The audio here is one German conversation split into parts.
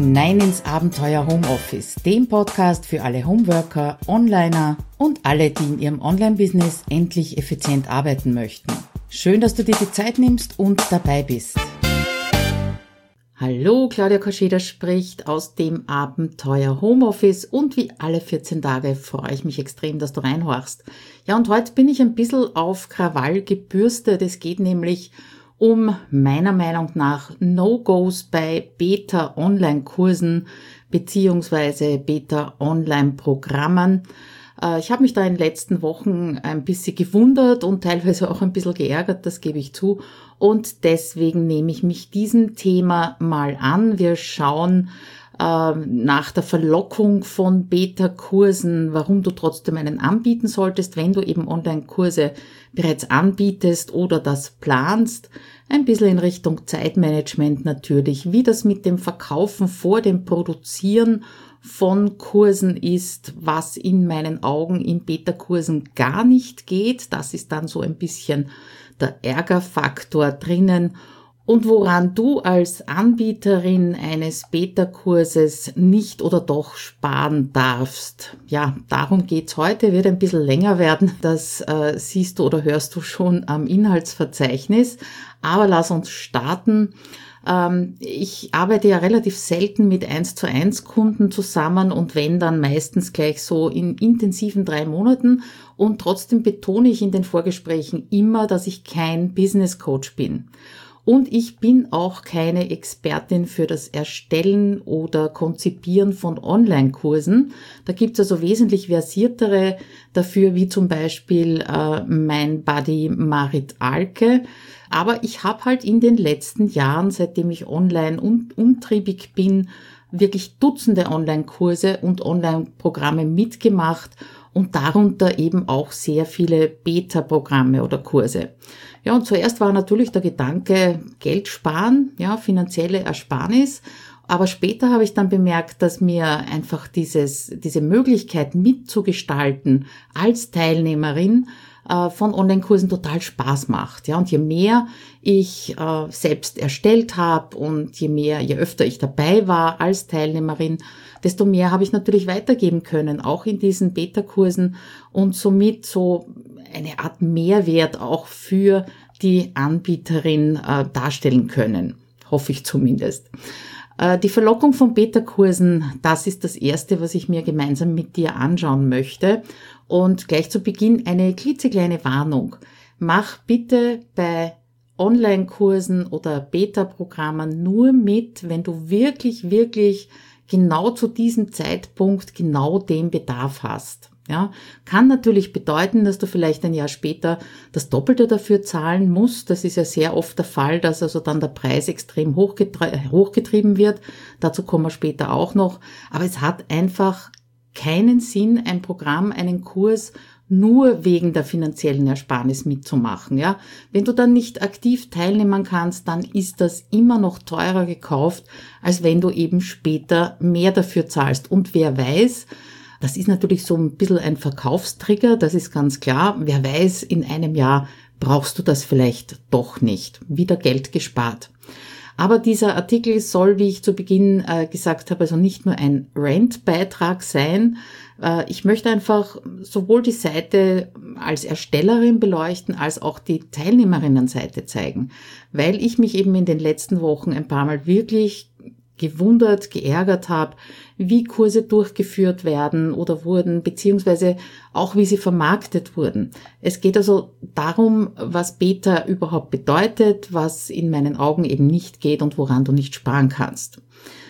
hinein ins Abenteuer Homeoffice, dem Podcast für alle Homeworker, Onliner und alle, die in ihrem Online-Business endlich effizient arbeiten möchten. Schön, dass du dir die Zeit nimmst und dabei bist. Hallo, Claudia Koscheder spricht aus dem Abenteuer Homeoffice und wie alle 14 Tage freue ich mich extrem, dass du reinhorchst. Ja, und heute bin ich ein bisschen auf Krawall gebürstet. Es geht nämlich um meiner Meinung nach No-Gos bei Beta-Online-Kursen beziehungsweise Beta-Online-Programmen. Ich habe mich da in den letzten Wochen ein bisschen gewundert und teilweise auch ein bisschen geärgert, das gebe ich zu. Und deswegen nehme ich mich diesem Thema mal an. Wir schauen nach der Verlockung von Beta-Kursen, warum du trotzdem einen anbieten solltest, wenn du eben Online-Kurse bereits anbietest oder das planst. Ein bisschen in Richtung Zeitmanagement natürlich, wie das mit dem Verkaufen vor dem Produzieren von Kursen ist, was in meinen Augen in Beta-Kursen gar nicht geht. Das ist dann so ein bisschen der Ärgerfaktor drinnen. Und woran du als Anbieterin eines Beta-Kurses nicht oder doch sparen darfst. Ja, darum geht's heute, wird ein bisschen länger werden. Das siehst du oder hörst du schon am Inhaltsverzeichnis. Aber lass uns starten. Ich arbeite ja relativ selten mit 1:1 Kunden zusammen und wenn, dann meistens gleich so in intensiven 3 Monaten. Und trotzdem betone ich in den Vorgesprächen immer, dass ich kein Business Coach bin. Und ich bin auch keine Expertin für das Erstellen oder Konzipieren von Online-Kursen. Da gibt's also wesentlich versiertere dafür, wie zum Beispiel mein Buddy Marit Alke. Aber ich habe halt in den letzten Jahren, seitdem ich online umtriebig bin, wirklich Dutzende Online-Kurse und Online-Programme mitgemacht und darunter eben auch sehr viele Beta-Programme oder Kurse. Ja, und zuerst war natürlich der Gedanke, Geld sparen, ja, finanzielle Ersparnis. Aber später habe ich dann bemerkt, dass mir einfach diese Möglichkeit mitzugestalten als Teilnehmerin von Online-Kursen total Spaß macht. Ja, und je mehr ich selbst erstellt habe und je öfter ich dabei war als Teilnehmerin, desto mehr habe ich natürlich weitergeben können, auch in diesen Beta-Kursen und somit so eine Art Mehrwert auch für die Anbieterin darstellen können. Hoffe ich zumindest. Die Verlockung von Beta-Kursen, das ist das Erste, was ich mir gemeinsam mit dir anschauen möchte. Und gleich zu Beginn eine klitzekleine Warnung. Mach bitte bei Online-Kursen oder Beta-Programmen nur mit, wenn du wirklich, wirklich genau zu diesem Zeitpunkt genau den Bedarf hast. Ja, kann natürlich bedeuten, dass du vielleicht ein Jahr später das Doppelte dafür zahlen musst. Das ist ja sehr oft der Fall, dass also dann der Preis extrem hochgetrieben wird. Dazu kommen wir später auch noch. Aber es hat einfach keinen Sinn, ein Programm, einen Kurs nur wegen der finanziellen Ersparnis mitzumachen. Ja, wenn du dann nicht aktiv teilnehmen kannst, dann ist das immer noch teurer gekauft, als wenn du eben später mehr dafür zahlst. Und wer weiß, das ist natürlich so ein bisschen ein Verkaufstrigger, das ist ganz klar. Wer weiß, in einem Jahr brauchst du das vielleicht doch nicht. Wieder Geld gespart. Aber dieser Artikel soll, wie ich zu Beginn gesagt habe, also nicht nur ein Rant-Beitrag sein. Ich möchte einfach sowohl die Seite als Erstellerin beleuchten, als auch die Teilnehmerinnenseite zeigen. Weil ich mich eben in den letzten Wochen ein paar Mal wirklich gewundert, geärgert habe, wie Kurse durchgeführt werden oder wurden, beziehungsweise auch wie sie vermarktet wurden. Es geht also darum, was Beta überhaupt bedeutet, was in meinen Augen eben nicht geht und woran du nicht sparen kannst.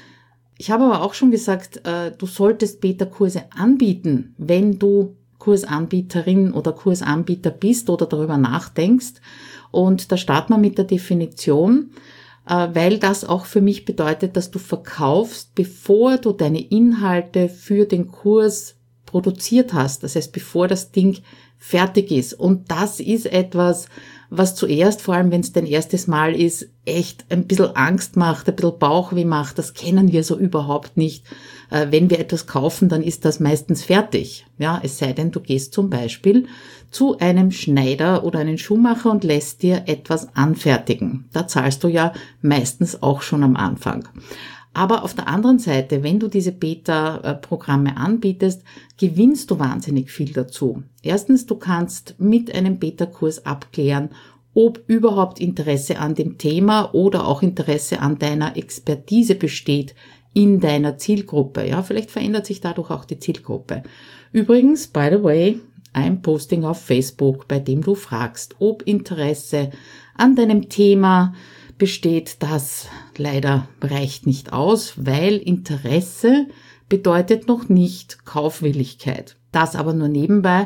Ich habe aber auch schon gesagt, du solltest Beta-Kurse anbieten, wenn du Kursanbieterin oder Kursanbieter bist oder darüber nachdenkst. Und da starten wir mit der Definition, weil das auch für mich bedeutet, dass du verkaufst, bevor du deine Inhalte für den Kurs produziert hast. Das heißt, bevor das Ding fertig ist. Und das ist etwas, was zuerst, vor allem wenn es dein erstes Mal ist, echt ein bisschen Angst macht, ein bisschen Bauchweh macht. Das kennen wir so überhaupt nicht. Wenn wir etwas kaufen, dann ist das meistens fertig. Ja, es sei denn, du gehst zum Beispiel zu einem Schneider oder einem Schuhmacher und lässt dir etwas anfertigen. Da zahlst du ja meistens auch schon am Anfang. Aber auf der anderen Seite, wenn du diese Beta-Programme anbietest, gewinnst du wahnsinnig viel dazu. Erstens, du kannst mit einem Beta-Kurs abklären, ob überhaupt Interesse an dem Thema oder auch Interesse an deiner Expertise besteht in deiner Zielgruppe. Ja, vielleicht verändert sich dadurch auch die Zielgruppe. Übrigens, by the way, ein Posting auf Facebook, bei dem du fragst, ob Interesse an deinem Thema besteht, das leider reicht nicht aus, weil Interesse bedeutet noch nicht Kaufwilligkeit. Das aber nur nebenbei.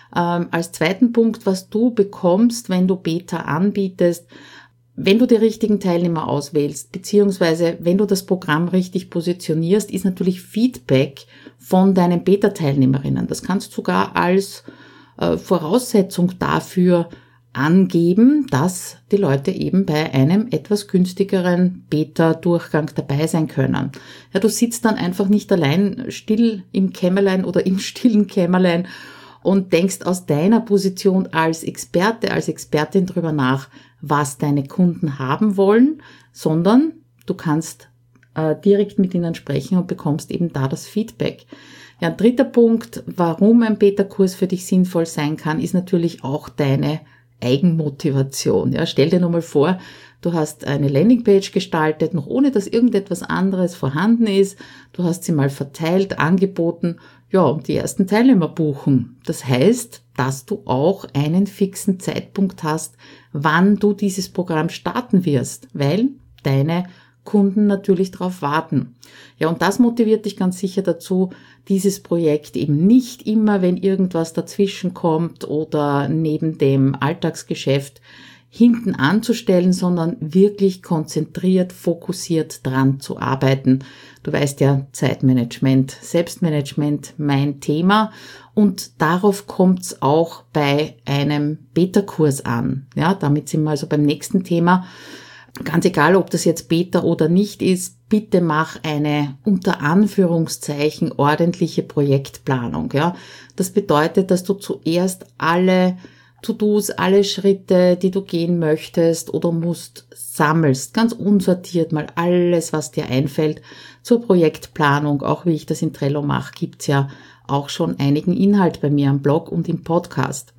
Als zweiten Punkt, was du bekommst, wenn du Beta anbietest, wenn du die richtigen Teilnehmer auswählst, beziehungsweise wenn du das Programm richtig positionierst, ist natürlich Feedback von deinen Beta-Teilnehmerinnen. Das kannst du sogar als Voraussetzung dafür angeben, dass die Leute eben bei einem etwas günstigeren Beta-Durchgang dabei sein können. Ja, du sitzt dann einfach nicht allein still im Kämmerlein oder im stillen Kämmerlein und denkst aus deiner Position als Experte, als Expertin drüber nach, was deine Kunden haben wollen, sondern du kannst direkt mit ihnen sprechen und bekommst eben da das Feedback. Ja, ein dritter Punkt, warum ein Beta-Kurs für dich sinnvoll sein kann, ist natürlich auch deine Eigenmotivation. Ja, stell dir nur mal vor, du hast eine Landingpage gestaltet, noch ohne dass irgendetwas anderes vorhanden ist. Du hast sie mal verteilt, angeboten, ja, und die ersten Teilnehmer buchen. Das heißt, dass du auch einen fixen Zeitpunkt hast, wann du dieses Programm starten wirst, weil deine Kunden natürlich darauf warten. Ja, und das motiviert dich ganz sicher dazu, dieses Projekt eben nicht immer, wenn irgendwas dazwischen kommt oder neben dem Alltagsgeschäft hinten anzustellen, sondern wirklich konzentriert, fokussiert dran zu arbeiten. Du weißt ja, Zeitmanagement, Selbstmanagement, mein Thema. Und darauf kommt's auch bei einem Beta-Kurs an. Ja, damit sind wir also beim nächsten Thema. Ganz egal, ob das jetzt Beta oder nicht ist, bitte mach eine unter Anführungszeichen ordentliche Projektplanung. Ja, das bedeutet, dass du zuerst alle To-Dos, alle Schritte, die du gehen möchtest oder musst, sammelst. Ganz unsortiert mal alles, was dir einfällt zur Projektplanung. Auch wie ich das in Trello mache, gibt's ja auch schon einigen Inhalt bei mir am Blog und im Podcast.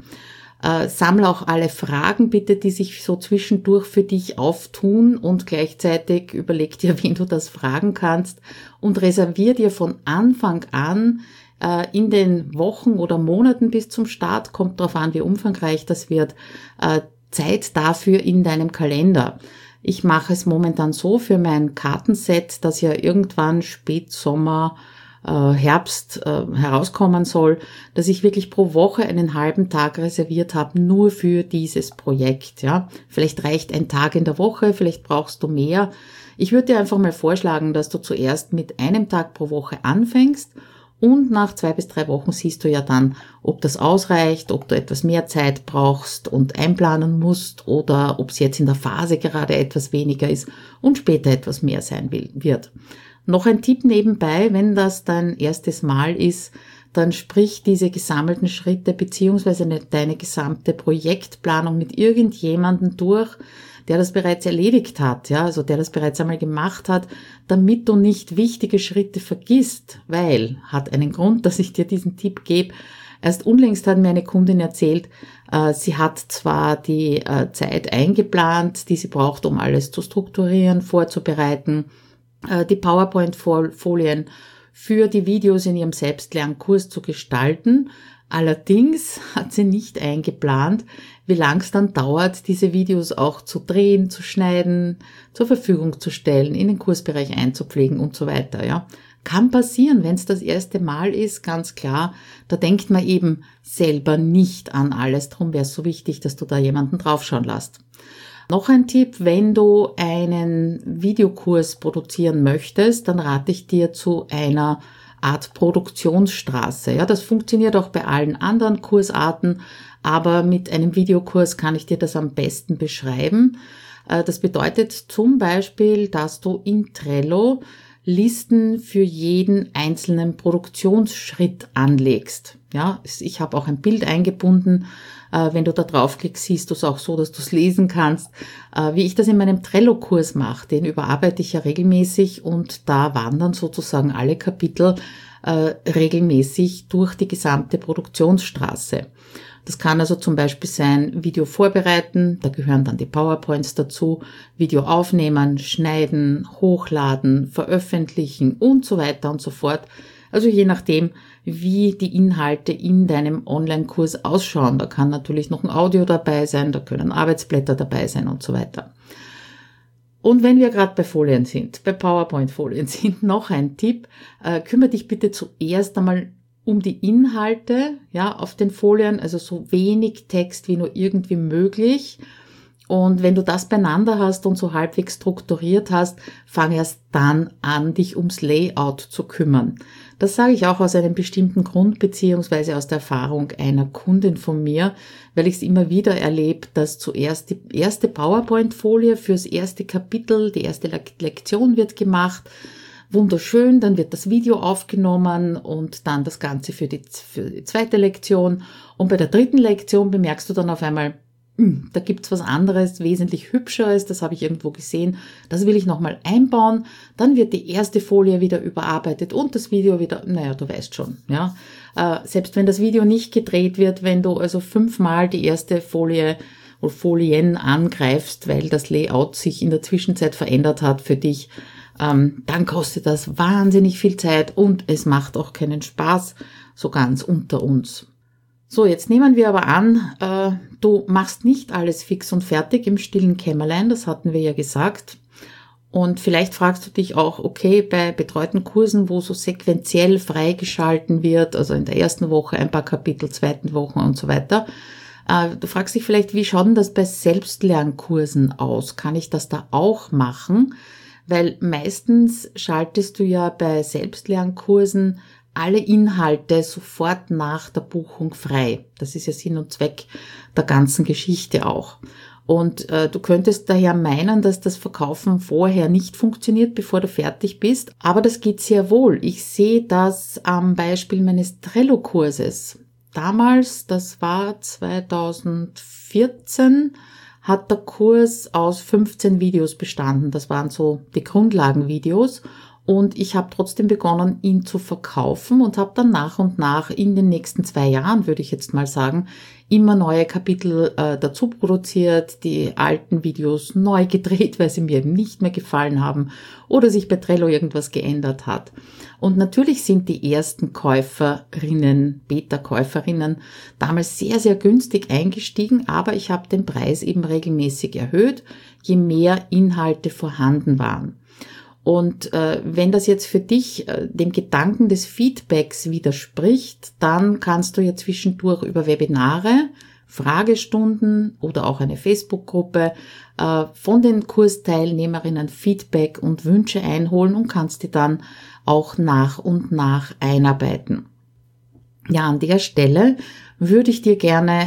Sammle auch alle Fragen bitte, die sich so zwischendurch für dich auftun und gleichzeitig überleg dir, wen du das fragen kannst und reservier dir von Anfang an in den Wochen oder Monaten bis zum Start, kommt darauf an, wie umfangreich das wird, Zeit dafür in deinem Kalender. Ich mache es momentan so für mein Kartenset, das ja irgendwann Spätsommer, Herbst herauskommen soll, dass ich wirklich pro Woche einen halben Tag reserviert habe, nur für dieses Projekt. Ja, vielleicht reicht ein Tag in der Woche, vielleicht brauchst du mehr. Ich würde dir einfach mal vorschlagen, dass du zuerst mit einem Tag pro Woche anfängst und nach 2 bis 3 Wochen siehst du ja dann, ob das ausreicht, ob du etwas mehr Zeit brauchst und einplanen musst oder ob es jetzt in der Phase gerade etwas weniger ist und später etwas mehr sein wird. Noch ein Tipp nebenbei, wenn das dein erstes Mal ist, dann sprich diese gesammelten Schritte beziehungsweise deine gesamte Projektplanung mit irgendjemandem durch, der das bereits erledigt hat, ja, also der das bereits einmal gemacht hat, damit du nicht wichtige Schritte vergisst, weil, hat einen Grund, dass ich dir diesen Tipp gebe. Erst unlängst hat mir eine Kundin erzählt, sie hat zwar die Zeit eingeplant, die sie braucht, um alles zu strukturieren, vorzubereiten, die PowerPoint-Folien für die Videos in ihrem Selbstlernkurs zu gestalten. Allerdings hat sie nicht eingeplant, wie lang es dann dauert, diese Videos auch zu drehen, zu schneiden, zur Verfügung zu stellen, in den Kursbereich einzupflegen und so weiter. Ja, kann passieren, wenn es das erste Mal ist, ganz klar. Da denkt man eben selber nicht an alles. Darum wäre es so wichtig, dass du da jemanden draufschauen lässt. Noch ein Tipp, wenn du einen Videokurs produzieren möchtest, dann rate ich dir zu einer Art Produktionsstraße. Ja, das funktioniert auch bei allen anderen Kursarten, aber mit einem Videokurs kann ich dir das am besten beschreiben. Das bedeutet zum Beispiel, dass du in Trello Listen für jeden einzelnen Produktionsschritt anlegst. Ja, ich habe auch ein Bild eingebunden. Wenn du da draufklickst, siehst du es auch so, dass du es lesen kannst. Wie ich das in meinem Trello-Kurs mache, den überarbeite ich ja regelmäßig und da wandern sozusagen alle Kapitel regelmäßig durch die gesamte Produktionsstraße. Das kann also zum Beispiel sein, Video vorbereiten, da gehören dann die PowerPoints dazu, Video aufnehmen, schneiden, hochladen, veröffentlichen und so weiter und so fort. Also je nachdem, wie die Inhalte in deinem Online-Kurs ausschauen. Da kann natürlich noch ein Audio dabei sein, da können Arbeitsblätter dabei sein und so weiter. Und wenn wir gerade bei Folien sind, bei PowerPoint-Folien sind, noch ein Tipp, kümmere dich bitte zuerst einmal um die Inhalte, ja, auf den Folien, also so wenig Text wie nur irgendwie möglich. Und wenn du das beieinander hast und so halbwegs strukturiert hast, fang erst dann an, dich ums Layout zu kümmern. Das sage ich auch aus einem bestimmten Grund, beziehungsweise aus der Erfahrung einer Kundin von mir, weil ich es immer wieder erlebe, dass zuerst die erste PowerPoint-Folie fürs erste Kapitel, die erste Lektion wird gemacht, wunderschön, dann wird das Video aufgenommen und dann das Ganze für die zweite Lektion. Und bei der dritten Lektion bemerkst du dann auf einmal, da gibt's was anderes, wesentlich Hübscheres, das habe ich irgendwo gesehen, das will ich nochmal einbauen. Dann wird die erste Folie wieder überarbeitet und das Video wieder, naja, du weißt schon, ja. Selbst wenn das Video nicht gedreht wird, wenn du also 5-mal die erste Folie oder Folien angreifst, weil das Layout sich in der Zwischenzeit verändert hat für dich, dann kostet das wahnsinnig viel Zeit und es macht auch keinen Spaß, so ganz unter uns. So, jetzt nehmen wir aber an, du machst nicht alles fix und fertig im stillen Kämmerlein, das hatten wir ja gesagt. Und vielleicht fragst du dich auch, okay, bei betreuten Kursen, wo so sequenziell freigeschalten wird, also in der ersten Woche ein paar Kapitel, zweiten Woche und so weiter. Du fragst dich vielleicht, wie schaut denn das bei Selbstlernkursen aus? Kann ich das da auch machen? Weil meistens schaltest du ja bei Selbstlernkursen alle Inhalte sofort nach der Buchung frei. Das ist ja Sinn und Zweck der ganzen Geschichte auch. Und du könntest daher meinen, dass das Verkaufen vorher nicht funktioniert, bevor du fertig bist. Aber das geht sehr wohl. Ich sehe das am Beispiel meines Trello-Kurses. Damals, das war 2014, hat der Kurs aus 15 Videos bestanden. Das waren so die Grundlagenvideos. Und ich habe trotzdem begonnen, ihn zu verkaufen und habe dann nach und nach in den nächsten 2 Jahren, würde ich jetzt mal sagen, immer neue Kapitel dazu produziert, die alten Videos neu gedreht, weil sie mir eben nicht mehr gefallen haben oder sich bei Trello irgendwas geändert hat. Und natürlich sind die ersten Käuferinnen, Beta-Käuferinnen damals sehr, sehr günstig eingestiegen, aber ich habe den Preis eben regelmäßig erhöht, je mehr Inhalte vorhanden waren. Und wenn das jetzt für dich dem Gedanken des Feedbacks widerspricht, dann kannst du ja zwischendurch über Webinare, Fragestunden oder auch eine Facebook-Gruppe von den Kursteilnehmerinnen Feedback und Wünsche einholen und kannst die dann auch nach und nach einarbeiten. Ja, an der Stelle würde ich dir gerne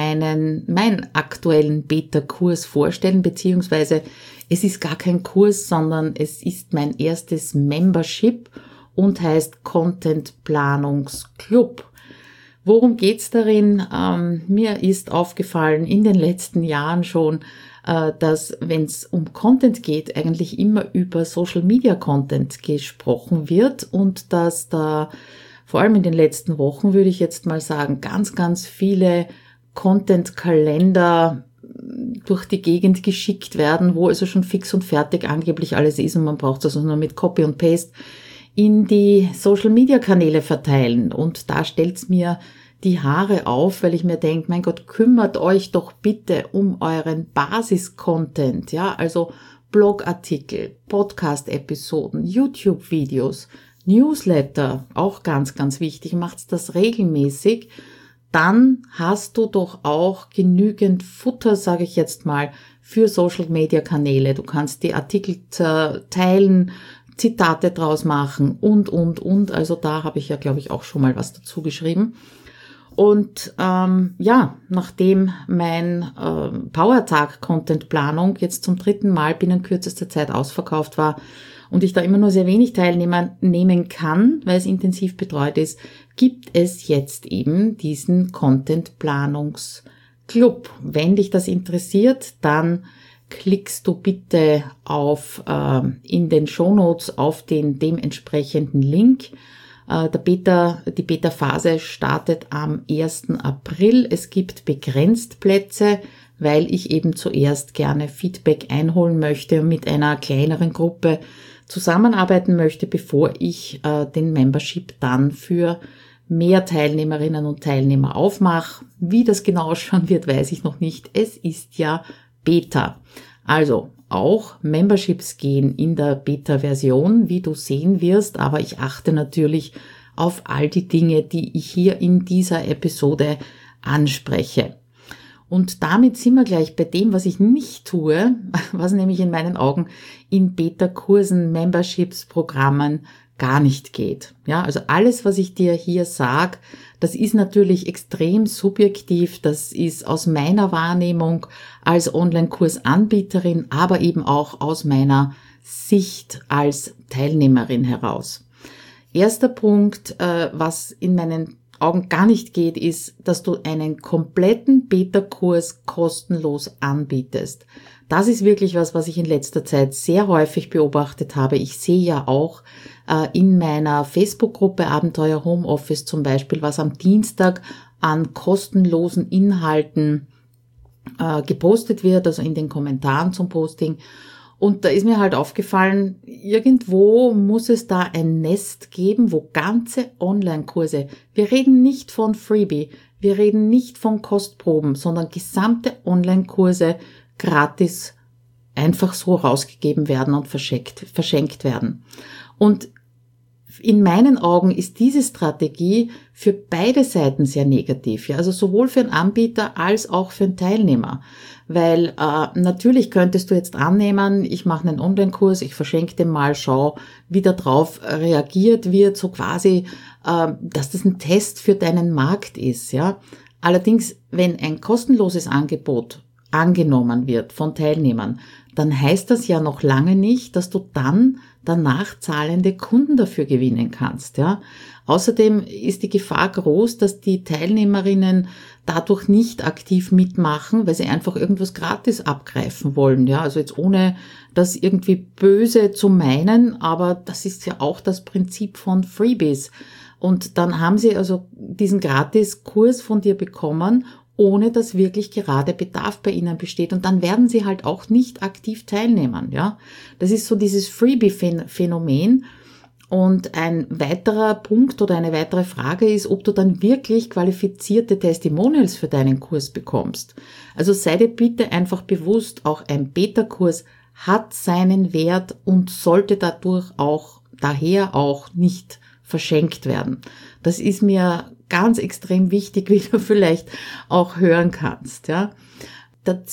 meinen aktuellen Beta-Kurs vorstellen, beziehungsweise es ist gar kein Kurs, sondern es ist mein erstes Membership und heißt Content Planungsclub. Worum geht's darin? Mir ist aufgefallen in den letzten Jahren schon, dass wenn es um Content geht, eigentlich immer über Social Media Content gesprochen wird und dass da vor allem in den letzten Wochen, würde ich jetzt mal sagen, ganz, ganz viele Content-Kalender durch die Gegend geschickt werden, wo also schon fix und fertig angeblich alles ist und man braucht es also nur mit Copy und Paste in die Social-Media-Kanäle verteilen. Und da stellt's mir die Haare auf, weil ich mir denke, mein Gott, kümmert euch doch bitte um euren Basis-Content, ja, also Blogartikel, Podcast-Episoden, YouTube-Videos, Newsletter, auch ganz, ganz wichtig, macht das regelmäßig, dann hast du doch auch genügend Futter, sage ich jetzt mal, für Social-Media-Kanäle. Du kannst die Artikel teilen, Zitate draus machen und. Also da habe ich ja, glaube ich, auch schon mal was dazu geschrieben. Und nachdem mein Powertag-Content-Planung jetzt zum 3. Mal binnen kürzester Zeit ausverkauft war und ich da immer nur sehr wenig Teilnehmer nehmen kann, weil es intensiv betreut ist, gibt es jetzt eben diesen Content-Planungs-Club. Wenn dich das interessiert, dann klickst du bitte in den Shownotes auf den dementsprechenden Link. Die Beta-Phase startet am 1. April. Es gibt begrenzt Plätze, weil ich eben zuerst gerne Feedback einholen möchte und mit einer kleineren Gruppe zusammenarbeiten möchte, bevor ich den Membership dann für mehr Teilnehmerinnen und Teilnehmer aufmache. Wie das genau ausschauen wird, weiß ich noch nicht. Es ist ja Beta. Also auch Memberships gehen in der Beta-Version, wie du sehen wirst, aber ich achte natürlich auf all die Dinge, die ich hier in dieser Episode anspreche. Und damit sind wir gleich bei dem, was ich nicht tue, was nämlich in meinen Augen in Beta-Kursen, Memberships, Programmen gar nicht geht. Ja, also alles, was ich dir hier sage, das ist natürlich extrem subjektiv, das ist aus meiner Wahrnehmung als Online-Kursanbieterin, aber eben auch aus meiner Sicht als Teilnehmerin heraus. Erster Punkt, was in meinen Augen gar nicht geht, ist, dass du einen kompletten Beta-Kurs kostenlos anbietest. Das ist wirklich was ich in letzter Zeit sehr häufig beobachtet habe. Ich sehe ja auch in meiner Facebook-Gruppe Abenteuer Homeoffice zum Beispiel, was am Dienstag an kostenlosen Inhalten gepostet wird, also in den Kommentaren zum Posting. Und da ist mir halt aufgefallen, irgendwo muss es da ein Nest geben, wo ganze Online-Kurse, wir reden nicht von Freebie, wir reden nicht von Kostproben, sondern gesamte Online-Kurse gratis einfach so rausgegeben werden und verschenkt werden. Und in meinen Augen ist diese Strategie für beide Seiten sehr negativ, ja, also sowohl für einen Anbieter als auch für einen Teilnehmer, weil natürlich könntest du jetzt annehmen, ich mache einen Online-Kurs, ich verschenke den mal, schau, wie da drauf reagiert wird, so quasi, dass das ein Test für deinen Markt ist, ja. Allerdings, wenn ein kostenloses Angebot angenommen wird von Teilnehmern, dann heißt das ja noch lange nicht, dass du dann danach zahlende Kunden dafür gewinnen kannst, ja. Außerdem ist die Gefahr groß, dass die Teilnehmerinnen dadurch nicht aktiv mitmachen, weil sie einfach irgendwas gratis abgreifen wollen, ja. Also jetzt ohne das irgendwie böse zu meinen, aber das ist ja auch das Prinzip von Freebies. Und dann haben sie also diesen Gratis-Kurs von dir bekommen, ohne dass wirklich gerade Bedarf bei ihnen besteht. Und dann werden sie halt auch nicht aktiv teilnehmen, ja. Das ist so dieses Freebie-Phänomen. Und ein weiterer Punkt oder eine weitere Frage ist, ob du dann wirklich qualifizierte Testimonials für deinen Kurs bekommst. Also sei dir bitte einfach bewusst, auch ein Beta-Kurs hat seinen Wert und sollte daher auch nicht verschenkt werden. Das ist mir ganz extrem wichtig, wie du vielleicht auch hören kannst, ja. Das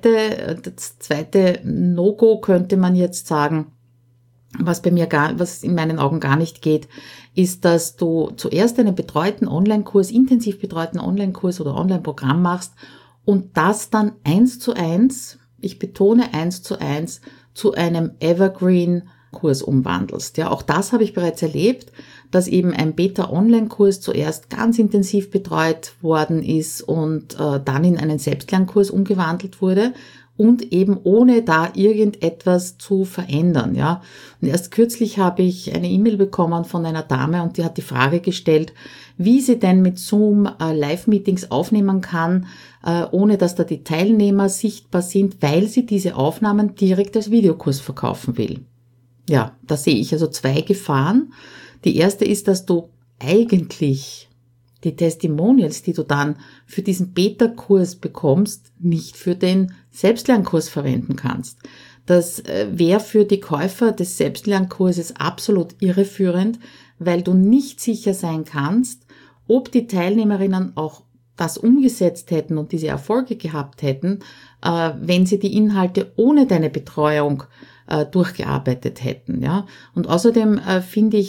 zweite No-Go könnte man jetzt sagen, was in meinen Augen gar nicht geht, ist, dass du zuerst einen betreuten Online-Kurs, intensiv betreuten Online-Kurs oder Online-Programm machst und das dann 1:1, ich betone 1:1, zu einem Evergreen-Kurs umwandelst. Ja, auch das habe ich bereits erlebt, dass eben ein Beta-Online-Kurs zuerst ganz intensiv betreut worden ist und dann in einen Selbstlernkurs umgewandelt wurde und eben ohne da irgendetwas zu verändern, ja. Und erst kürzlich habe ich eine E-Mail bekommen von einer Dame und die hat die Frage gestellt, wie sie denn mit Zoom Live-Meetings aufnehmen kann, ohne dass da die Teilnehmer sichtbar sind, weil sie diese Aufnahmen direkt als Videokurs verkaufen will. Ja, da sehe ich also zwei Gefahren. Die erste ist, dass du eigentlich die Testimonials, die du dann für diesen Beta-Kurs bekommst, nicht für den Selbstlernkurs verwenden kannst. Das wäre für die Käufer des Selbstlernkurses absolut irreführend, weil du nicht sicher sein kannst, ob die Teilnehmerinnen auch das umgesetzt hätten und diese Erfolge gehabt hätten, wenn sie die Inhalte ohne deine Betreuung durchgearbeitet hätten, ja. Und außerdem finde ich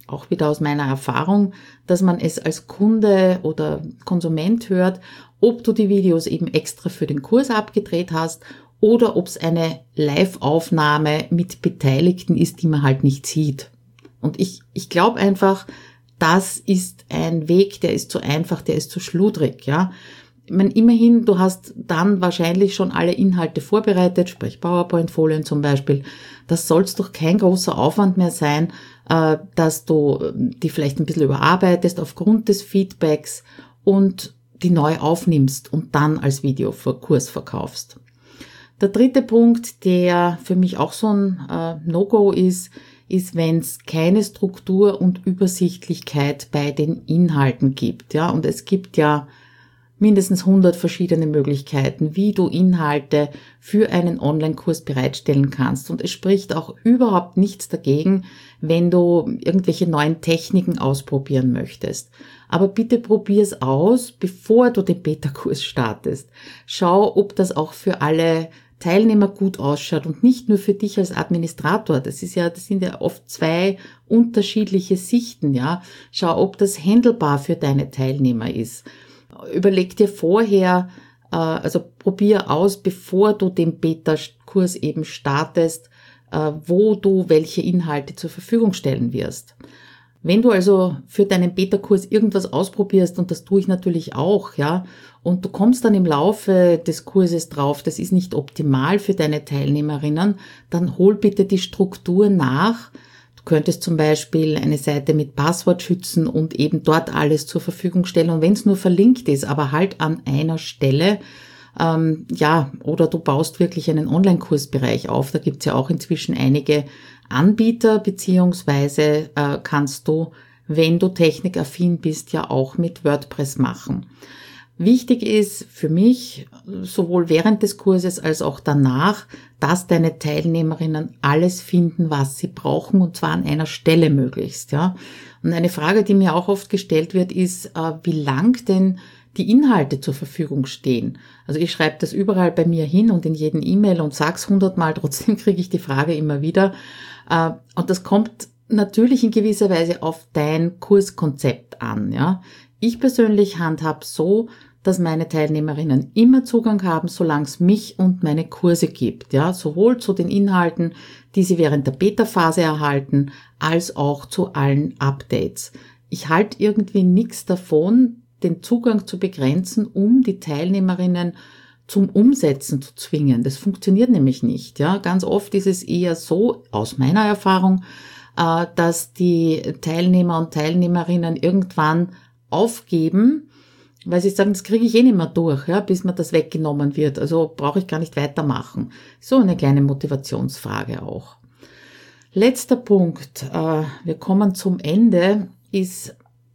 auch wieder aus meiner Erfahrung, dass man es als Kunde oder Konsument hört, ob du die Videos eben extra für den Kurs abgedreht hast oder ob es eine Live-Aufnahme mit Beteiligten ist, die man halt nicht sieht. Und ich glaube einfach, das ist ein Weg, der ist zu einfach, der ist zu schludrig, ja. Ich meine, immerhin, du hast dann wahrscheinlich schon alle Inhalte vorbereitet, sprich PowerPoint-Folien zum Beispiel. Das soll doch kein großer Aufwand mehr sein, dass du die vielleicht ein bisschen überarbeitest aufgrund des Feedbacks und die neu aufnimmst und dann als Videokurs verkaufst. Der dritte Punkt, der für mich auch so ein No-Go ist, wenn es keine Struktur und Übersichtlichkeit bei den Inhalten gibt. Ja, und es gibt ja mindestens 100 verschiedene Möglichkeiten, wie du Inhalte für einen Online-Kurs bereitstellen kannst. Und es spricht auch überhaupt nichts dagegen, wenn du irgendwelche neuen Techniken ausprobieren möchtest. Aber bitte probier's aus, bevor du den Beta-Kurs startest. Schau, ob das auch für alle Teilnehmer gut ausschaut und nicht nur für dich als Administrator. Das sind ja oft zwei unterschiedliche Sichten, ja. Schau, ob das handelbar für deine Teilnehmer ist. Überleg dir vorher, also probier aus, bevor du den Beta-Kurs eben startest, wo du welche Inhalte zur Verfügung stellen wirst. Wenn du also für deinen Beta-Kurs irgendwas ausprobierst, und das tue ich natürlich auch, ja, und du kommst dann im Laufe des Kurses drauf, das ist nicht optimal für deine Teilnehmerinnen, dann hol bitte die Struktur nach. Du könntest zum Beispiel eine Seite mit Passwort schützen und eben dort alles zur Verfügung stellen. Und wenn es nur verlinkt ist, aber halt an einer Stelle, oder du baust wirklich einen Online-Kursbereich auf. Da gibt's ja auch inzwischen einige Anbieter, beziehungsweise kannst du, wenn du technikaffin bist, ja auch mit WordPress machen. Wichtig ist für mich, sowohl während des Kurses als auch danach, dass deine Teilnehmerinnen alles finden, was sie brauchen, und zwar an einer Stelle möglichst, ja. Und eine Frage, die mir auch oft gestellt wird, ist, wie lang denn die Inhalte zur Verfügung stehen. Also ich schreibe das überall bei mir hin und in jeden E-Mail und sag's 100-mal, trotzdem kriege ich die Frage immer wieder. Und das kommt natürlich in gewisser Weise auf dein Kurskonzept an, ja. Ich persönlich handhab so, dass meine Teilnehmerinnen immer Zugang haben, solange es mich und meine Kurse gibt, ja, sowohl zu den Inhalten, die sie während der Beta-Phase erhalten, als auch zu allen Updates. Ich halte irgendwie nichts davon, den Zugang zu begrenzen, um die Teilnehmerinnen zum Umsetzen zu zwingen. Das funktioniert nämlich nicht, ja. Ganz oft ist es eher so, aus meiner Erfahrung, dass die Teilnehmer und Teilnehmerinnen irgendwann aufgeben, weil sie sagen, das kriege ich eh nicht mehr durch, ja, bis mir das weggenommen wird. Also brauche ich gar nicht weitermachen. So eine kleine Motivationsfrage auch. Letzter Punkt, wir kommen zum Ende, ist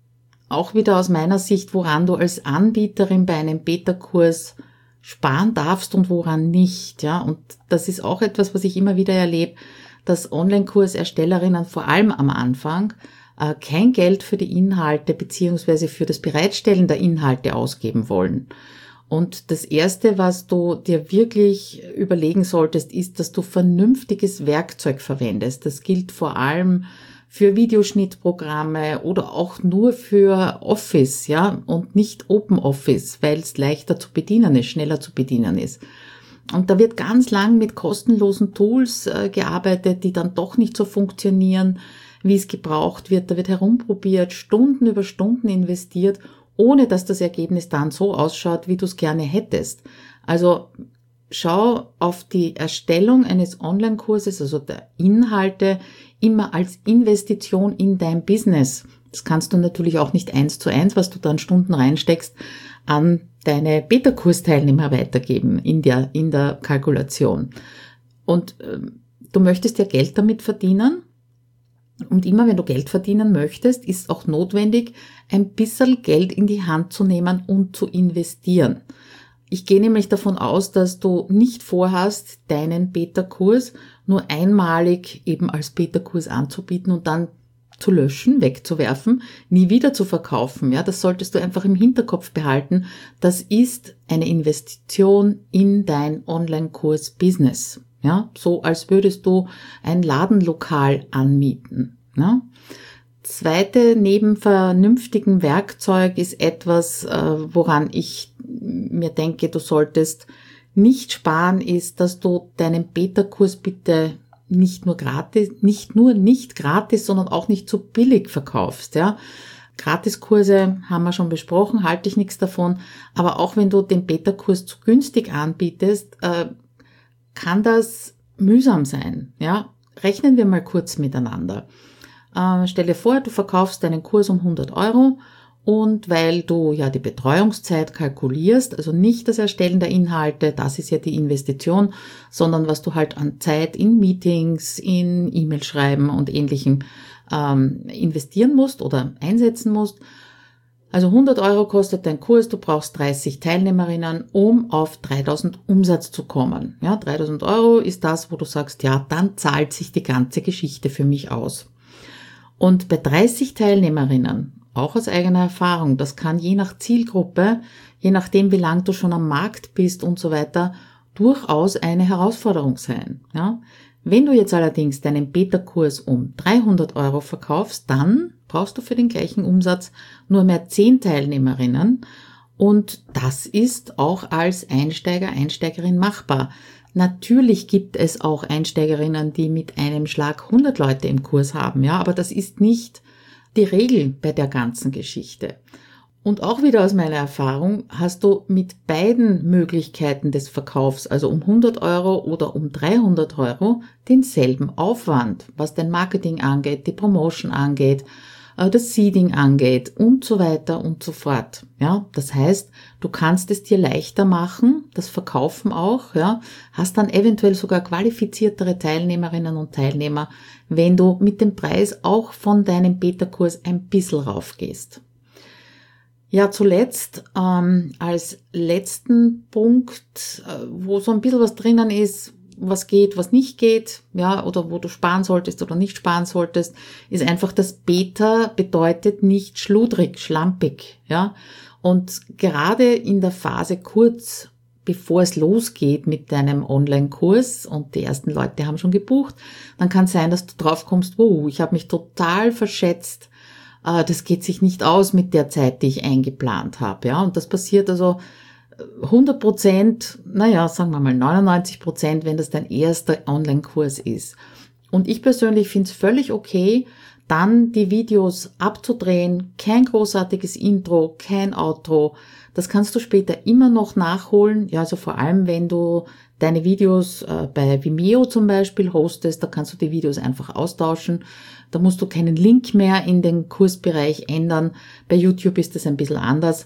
auch wieder aus meiner Sicht, woran du als Anbieterin bei einem Beta-Kurs sparen darfst und woran nicht, ja. Und das ist auch etwas, was ich immer wieder erlebe, dass Online-Kurserstellerinnen vor allem am Anfang kein Geld für die Inhalte beziehungsweise für das Bereitstellen der Inhalte ausgeben wollen. Und das Erste, was du dir wirklich überlegen solltest, ist, dass du vernünftiges Werkzeug verwendest. Das gilt vor allem für Videoschnittprogramme oder auch nur für Office, ja, und nicht OpenOffice, weil es leichter zu bedienen ist, schneller zu bedienen ist. Und da wird ganz lang mit kostenlosen Tools gearbeitet, die dann doch nicht so funktionieren, wie es gebraucht wird. Da wird herumprobiert, Stunden über Stunden investiert, ohne dass das Ergebnis dann so ausschaut, wie du es gerne hättest. Also schau auf die Erstellung eines Online-Kurses, also der Inhalte, immer als Investition in dein Business. Das kannst du natürlich auch nicht 1:1, was du dann Stunden reinsteckst, an deine Beta-Kurs-Teilnehmer weitergeben in der Kalkulation. Und du möchtest ja Geld damit verdienen. Und immer wenn du Geld verdienen möchtest, ist auch notwendig, ein bisschen Geld in die Hand zu nehmen und zu investieren. Ich gehe nämlich davon aus, dass du nicht vorhast, deinen Beta-Kurs nur einmalig eben als Beta-Kurs anzubieten und dann zu löschen, wegzuwerfen, nie wieder zu verkaufen. Ja, das solltest du einfach im Hinterkopf behalten. Das ist eine Investition in dein Online-Kurs-Business. Ja, so als würdest du ein Ladenlokal anmieten. Ja? zweite neben vernünftigen Werkzeug ist etwas, woran ich mir denke, du solltest nicht sparen, ist, dass du deinen Beta-Kurs bitte nicht nur nicht gratis, sondern auch nicht so billig verkaufst, ja. Gratiskurse haben wir schon besprochen, halte ich nichts davon, aber auch wenn du den Beta-Kurs zu günstig anbietest, kann das mühsam sein, ja. Rechnen wir mal kurz miteinander. Stell dir vor, du verkaufst deinen Kurs um 100 Euro und weil du ja die Betreuungszeit kalkulierst, also nicht das Erstellen der Inhalte, das ist ja die Investition, sondern was du halt an Zeit in Meetings, in E-Mail schreiben und Ähnlichem investieren musst oder einsetzen musst. Also 100 Euro kostet dein Kurs, du brauchst 30 Teilnehmerinnen, um auf 3000 Umsatz zu kommen. Ja, 3000 Euro ist das, wo du sagst, ja, dann zahlt sich die ganze Geschichte für mich aus. Und bei 30 Teilnehmerinnen, auch aus eigener Erfahrung, das kann je nach Zielgruppe, je nachdem wie lang du schon am Markt bist und so weiter, durchaus eine Herausforderung sein. Ja? Wenn du jetzt allerdings deinen Beta-Kurs um 300 Euro verkaufst, dann brauchst du für den gleichen Umsatz nur mehr 10 Teilnehmerinnen und das ist auch als Einsteiger, Einsteigerin machbar. Natürlich gibt es auch Einsteigerinnen, die mit einem Schlag 100 Leute im Kurs haben, ja, aber das ist nicht die Regel bei der ganzen Geschichte. Und auch wieder aus meiner Erfahrung hast du mit beiden Möglichkeiten des Verkaufs, also um 100 Euro oder um 300 Euro, denselben Aufwand, was dein Marketing angeht, die Promotion angeht, das Seeding angeht und so weiter und so fort. Ja, das heißt, du kannst es dir leichter machen, das Verkaufen auch, ja, hast dann eventuell sogar qualifiziertere Teilnehmerinnen und Teilnehmer, wenn du mit dem Preis auch von deinem Beta-Kurs ein bisschen raufgehst. Ja, zuletzt, als letzten Punkt, wo so ein bisschen was drinnen ist, was geht, was nicht geht, ja, oder wo du sparen solltest oder nicht sparen solltest, ist einfach, das Beta bedeutet nicht schludrig, schlampig, ja. Und gerade in der Phase kurz bevor es losgeht mit deinem Online-Kurs und die ersten Leute haben schon gebucht, dann kann es sein, dass du drauf kommst, wow, ich habe mich total verschätzt, das geht sich nicht aus mit der Zeit, die ich eingeplant habe, ja. Und das passiert also 100%, naja, sagen wir mal 99%, wenn das dein erster Online-Kurs ist. Und ich persönlich finde es völlig okay, dann die Videos abzudrehen, kein großartiges Intro, kein Outro. Das kannst du später immer noch nachholen, ja, also vor allem, wenn du deine Videos bei Vimeo zum Beispiel hostest, da kannst du die Videos einfach austauschen. Da musst du keinen Link mehr in den Kursbereich ändern. Bei YouTube ist das ein bisschen anders.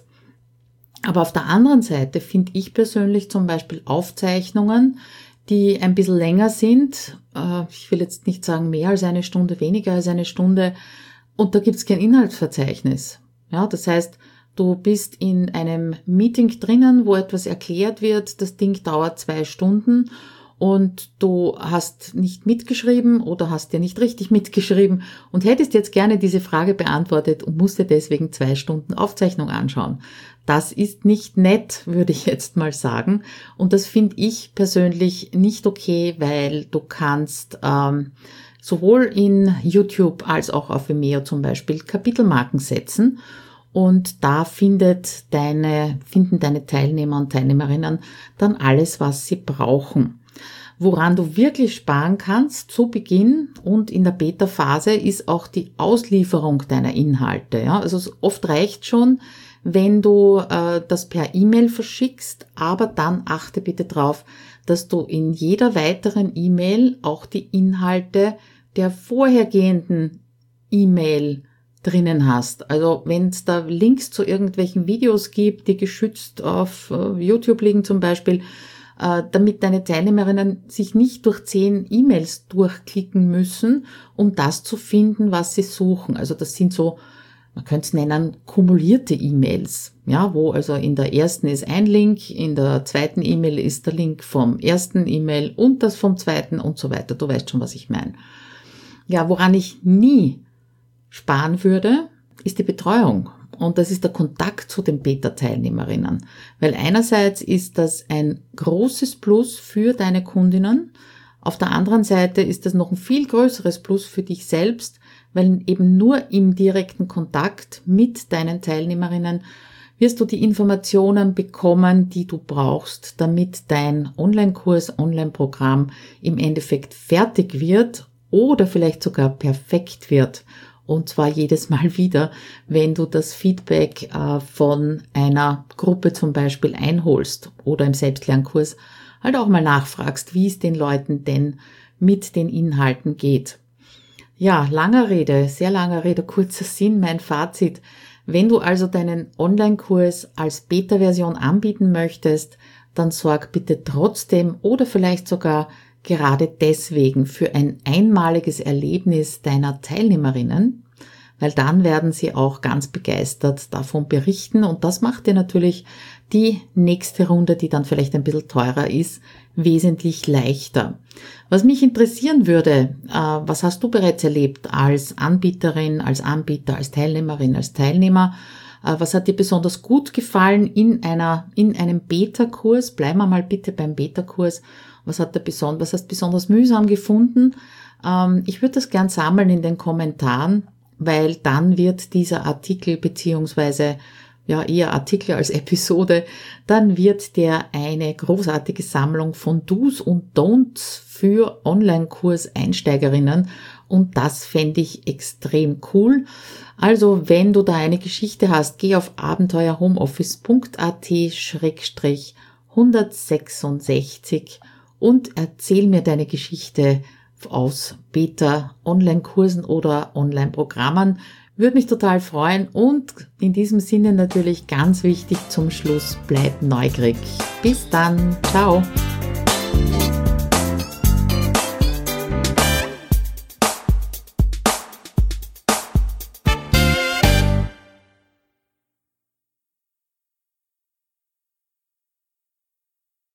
Aber auf der anderen Seite finde ich persönlich zum Beispiel Aufzeichnungen, die ein bisschen länger sind. Ich will jetzt nicht sagen mehr als eine Stunde, weniger als eine Stunde. Und da gibt es kein Inhaltsverzeichnis. Ja, das heißt, du bist in einem Meeting drinnen, wo etwas erklärt wird. Das Ding dauert 2 Stunden. Und du hast nicht mitgeschrieben oder hast dir nicht richtig mitgeschrieben und hättest jetzt gerne diese Frage beantwortet und musst dir deswegen 2 Stunden Aufzeichnung anschauen. Das ist nicht nett, würde ich jetzt mal sagen. Und das finde ich persönlich nicht okay, weil du kannst sowohl in YouTube als auch auf Vimeo zum Beispiel Kapitelmarken setzen. Und da finden deine Teilnehmer und Teilnehmerinnen dann alles, was sie brauchen. Woran du wirklich sparen kannst zu Beginn und in der Beta-Phase ist auch die Auslieferung deiner Inhalte. Ja? Also oft reicht schon, wenn du das per E-Mail verschickst, aber dann achte bitte drauf, dass du in jeder weiteren E-Mail auch die Inhalte der vorhergehenden E-Mail drinnen hast. Also wenn es da Links zu irgendwelchen Videos gibt, die geschützt auf YouTube liegen zum Beispiel, damit deine Teilnehmerinnen sich nicht durch 10 E-Mails durchklicken müssen, um das zu finden, was sie suchen. Also das sind so, man könnte es nennen, kumulierte E-Mails, ja, wo also in der ersten ist ein Link, in der zweiten E-Mail ist der Link vom ersten E-Mail und das vom zweiten und so weiter. Du weißt schon, was ich meine. Ja, woran ich nie sparen würde, ist die Betreuung. Und das ist der Kontakt zu den Beta-Teilnehmerinnen. Weil einerseits ist das ein großes Plus für deine Kundinnen. Auf der anderen Seite ist das noch ein viel größeres Plus für dich selbst, weil eben nur im direkten Kontakt mit deinen Teilnehmerinnen wirst du die Informationen bekommen, die du brauchst, damit dein Online-Kurs, Online-Programm im Endeffekt fertig wird oder vielleicht sogar perfekt wird. Und zwar jedes Mal wieder, wenn du das Feedback von einer Gruppe zum Beispiel einholst oder im Selbstlernkurs halt auch mal nachfragst, wie es den Leuten denn mit den Inhalten geht. Ja, sehr langer Rede, kurzer Sinn, mein Fazit. Wenn du also deinen Online-Kurs als Beta-Version anbieten möchtest, dann sorg bitte trotzdem oder vielleicht sogar gerade deswegen für ein einmaliges Erlebnis deiner Teilnehmerinnen, weil dann werden sie auch ganz begeistert davon berichten und das macht dir natürlich die nächste Runde, die dann vielleicht ein bisschen teurer ist, wesentlich leichter. Was mich interessieren würde, was hast du bereits erlebt als Anbieterin, als Anbieter, als Teilnehmerin, als Teilnehmer? Was hat dir besonders gut gefallen in einem Beta-Kurs? Bleiben wir mal bitte beim Beta-Kurs. Was hast du besonders mühsam gefunden? Ich würde das gern sammeln in den Kommentaren, weil dann wird dieser Artikel beziehungsweise ja eher Artikel als Episode, dann wird der eine großartige Sammlung von Do's und Don'ts für Online-Kurs-Einsteigerinnen und das fände ich extrem cool. Also wenn du da eine Geschichte hast, geh auf abenteuerhomeoffice.at/166 und erzähl mir deine Geschichte aus Beta-Online-Kursen oder Online-Programmen. Würde mich total freuen und in diesem Sinne natürlich ganz wichtig zum Schluss, bleib neugierig. Bis dann, ciao!